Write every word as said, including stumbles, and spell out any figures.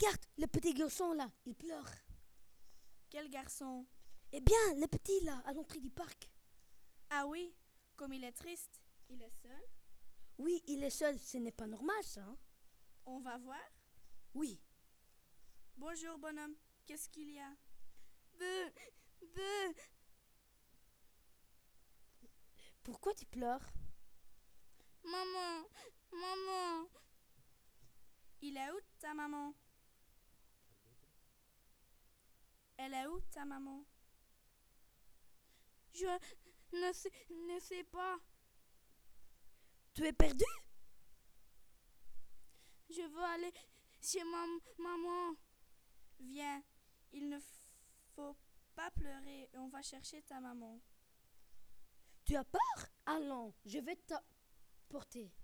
regarde, le petit garçon là, il pleure. Quel garçon? Eh bien, le petit là, à l'entrée du parc. Ah oui, comme il est triste. Il est seul? Oui, il est seul, ce n'est pas normal ça. Hein? On va voir? Oui. Bonjour bonhomme, qu'est-ce qu'il y a? Beuh, beuh. Pourquoi tu pleures? Maman, maman. Il est où ta maman? Elle est où ta maman? Je ne sais, ne sais pas. Tu es perdu? Je veux aller chez ma maman. Viens, il ne faut pas pleurer, on va chercher ta maman. Tu as peur? Allons, je vais t'apporter.